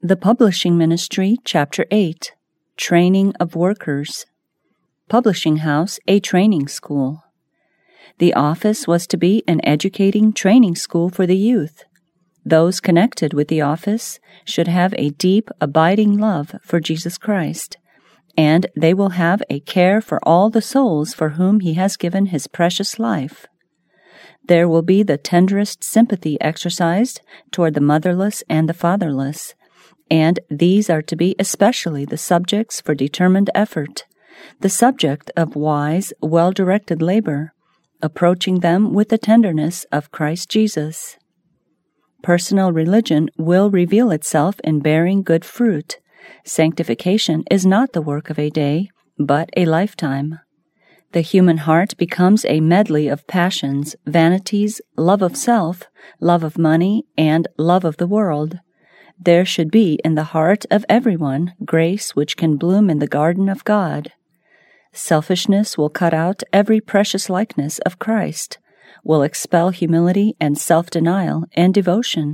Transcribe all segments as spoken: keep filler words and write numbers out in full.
The Publishing Ministry, Chapter eight, Training of Workers. Publishing House, a training school. The office was to be an educating training school for the youth. Those connected with the office should have a deep, abiding love for Jesus Christ, and they will have a care for all the souls for whom He has given His precious life. There will be the tenderest sympathy exercised toward the motherless and the fatherless, and these are to be especially the subjects for determined effort, the subject of wise, well-directed labor, approaching them with the tenderness of Christ Jesus. Personal religion will reveal itself in bearing good fruit. Sanctification is not the work of a day, but a lifetime. The human heart becomes a medley of passions, vanities, love of self, love of money, and love of the world. There should be in the heart of everyone grace which can bloom in the garden of God. Selfishness will cut out every precious likeness of Christ, will expel humility and self-denial and devotion.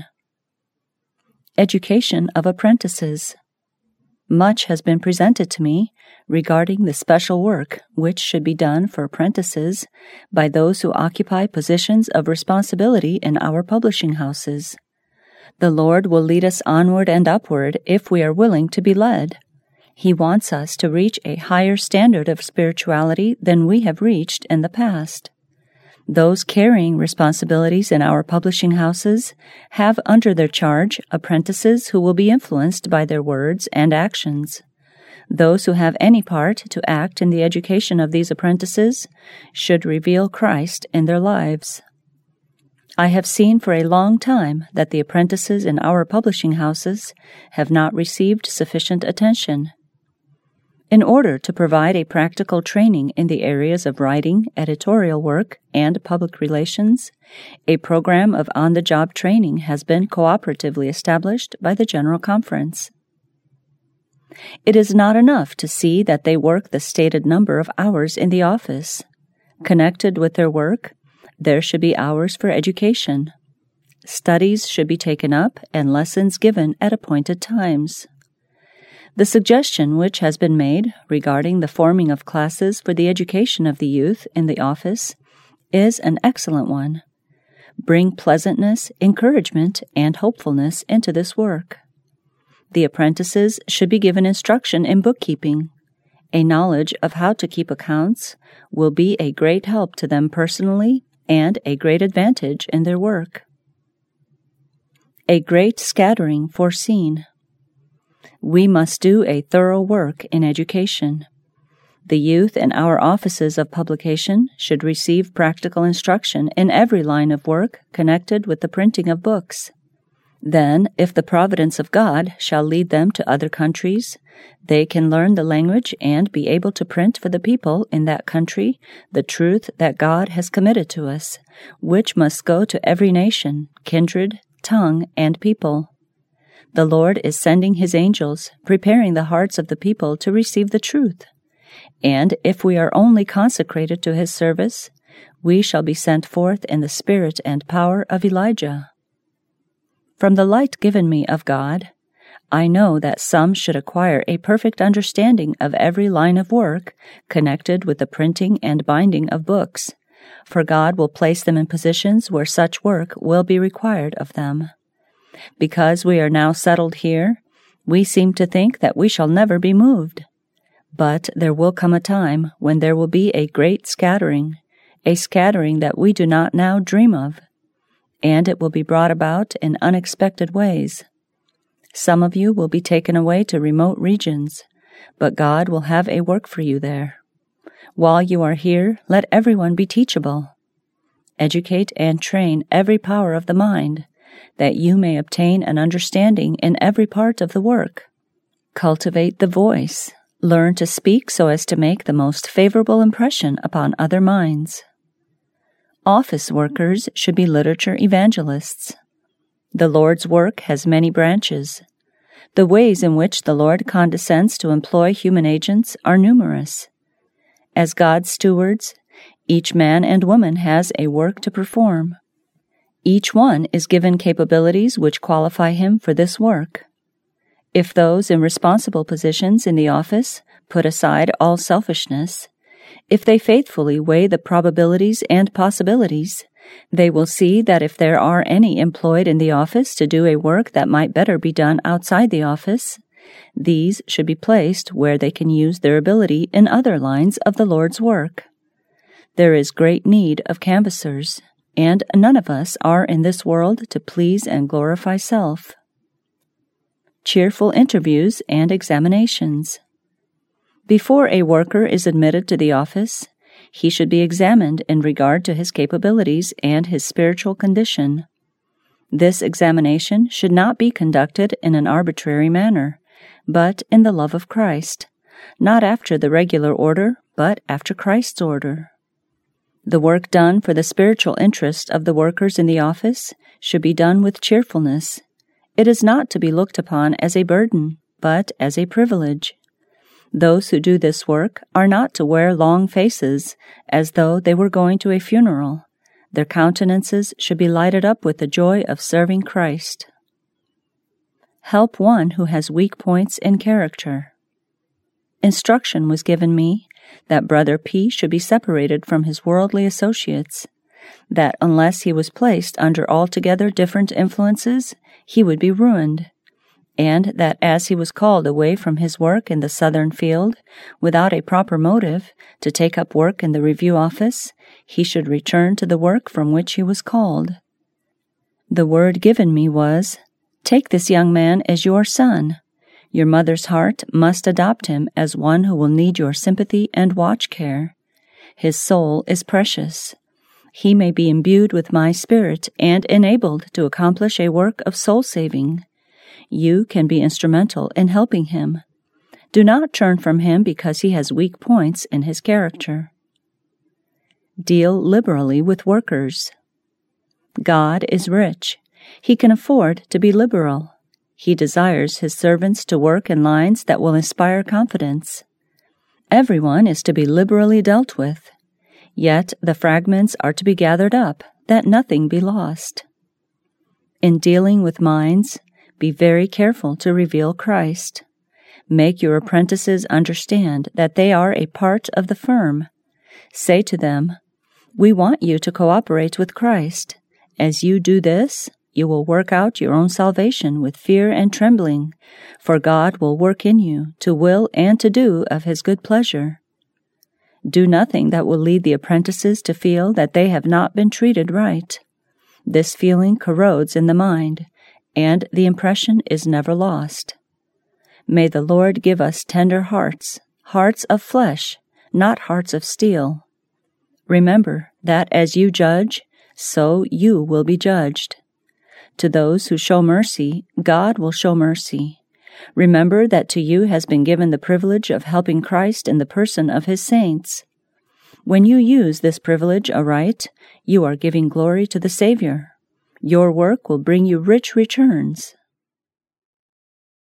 Education of apprentices. Much has been presented to me regarding the special work which should be done for apprentices by those who occupy positions of responsibility in our publishing houses. The Lord will lead us onward and upward if we are willing to be led. He wants us to reach a higher standard of spirituality than we have reached in the past. Those carrying responsibilities in our publishing houses have under their charge apprentices who will be influenced by their words and actions. Those who have any part to act in the education of these apprentices should reveal Christ in their lives. I have seen for a long time that the apprentices in our publishing houses have not received sufficient attention. In order to provide a practical training in the areas of writing, editorial work, and public relations, a program of on-the-job training has been cooperatively established by the General Conference. It is not enough to see that they work the stated number of hours in the office. Connected with their work, there should be hours for education. Studies should be taken up and lessons given at appointed times. The suggestion which has been made regarding the forming of classes for the education of the youth in the office is an excellent one. Bring pleasantness, encouragement, and hopefulness into this work. The apprentices should be given instruction in bookkeeping. A knowledge of how to keep accounts will be a great help to them personally and a great advantage in their work. A great scattering foreseen. We must do a thorough work in education. The youth in our offices of publication should receive practical instruction in every line of work connected with the printing of books. Then, if the providence of God shall lead them to other countries, they can learn the language and be able to print for the people in that country the truth that God has committed to us, which must go to every nation, kindred, tongue, and people. The Lord is sending His angels, preparing the hearts of the people to receive the truth. And if we are only consecrated to His service, we shall be sent forth in the spirit and power of Elijah. From the light given me of God, I know that some should acquire a perfect understanding of every line of work connected with the printing and binding of books, for God will place them in positions where such work will be required of them. Because we are now settled here, we seem to think that we shall never be moved. But there will come a time when there will be a great scattering, a scattering that we do not now dream of, and it will be brought about in unexpected ways. Some of you will be taken away to remote regions, but God will have a work for you there. While you are here, let everyone be teachable. Educate and train every power of the mind, that you may obtain an understanding in every part of the work. Cultivate the voice. Learn to speak so as to make the most favorable impression upon other minds. Office workers should be literature evangelists. The Lord's work has many branches. The ways in which the Lord condescends to employ human agents are numerous. As God's stewards, each man and woman has a work to perform. Each one is given capabilities which qualify him for this work. If those in responsible positions in the office put aside all selfishness, if they faithfully weigh the probabilities and possibilities, they will see that if there are any employed in the office to do a work that might better be done outside the office, these should be placed where they can use their ability in other lines of the Lord's work. There is great need of canvassers, and none of us are in this world to please and glorify self. Cheerful interviews and examinations. Before a worker is admitted to the office, he should be examined in regard to his capabilities and his spiritual condition. This examination should not be conducted in an arbitrary manner, but in the love of Christ, not after the regular order, but after Christ's order. The work done for the spiritual interest of the workers in the office should be done with cheerfulness. It is not to be looked upon as a burden, but as a privilege. Those who do this work are not to wear long faces as though they were going to a funeral. Their countenances should be lighted up with the joy of serving Christ. Help one who has weak points in character. Instruction was given me that Brother P. should be separated from his worldly associates, that unless he was placed under altogether different influences, he would be ruined, and that as he was called away from his work in the southern field without a proper motive to take up work in the review office, he should return to the work from which he was called. The word given me was, "Take this young man as your son. Your mother's heart must adopt him as one who will need your sympathy and watch care. His soul is precious. He may be imbued with my spirit and enabled to accomplish a work of soul-saving. You can be instrumental in helping him. Do not turn from him because he has weak points in his character." Deal liberally with workers. God is rich. He can afford to be liberal. He desires his servants to work in lines that will inspire confidence. Everyone is to be liberally dealt with, yet the fragments are to be gathered up, that nothing be lost. In dealing with minds, be very careful to reveal Christ. Make your apprentices understand that they are a part of the firm. Say to them, "We want you to cooperate with Christ. As you do this, you will work out your own salvation with fear and trembling, for God will work in you to will and to do of his good pleasure." Do nothing that will lead the apprentices to feel that they have not been treated right. This feeling corrodes in the mind, and the impression is never lost. May the Lord give us tender hearts, hearts of flesh, not hearts of steel. Remember that as you judge, so you will be judged. To those who show mercy, God will show mercy. Remember that to you has been given the privilege of helping Christ in the person of his saints. When you use this privilege aright, you are giving glory to the Savior. Your work will bring you rich returns.